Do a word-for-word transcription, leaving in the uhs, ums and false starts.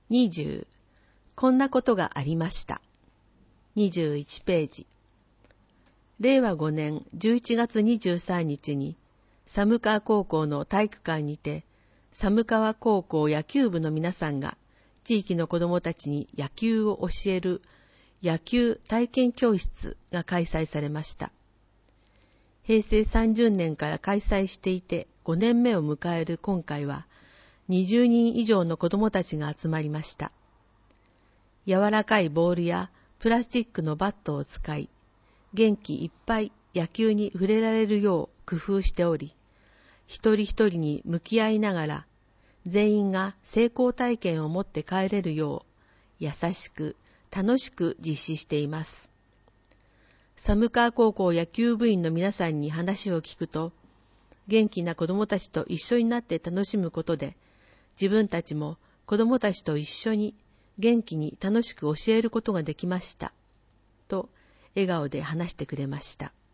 にじゅうこんなことがありました。にじゅういちページ。れいわごねんじゅういちがつにじゅうさんにちに寒川高校の体育館にて寒川高校野球部の皆さんが地域の子どもたちに野球を教える野球体験教室が開催されました。へいせいさんじゅうねんから開催していてごねんめを迎える今回はにじゅうにん以上の子どもたちが集まりました。柔らかいボールやプラスチックのバットを使い、元気いっぱい野球に触れられるよう工夫しており、一人一人に向き合いながら、全員が成功体験を持って帰れるよう、優しく楽しく実施しています。寒川高校野球部員の皆さんに話を聞くと、元気な子どもたちと一緒になって楽しむことで、自分たちも子どもたちと一緒に元気に楽しく教えることができました。と笑顔で話してくれました。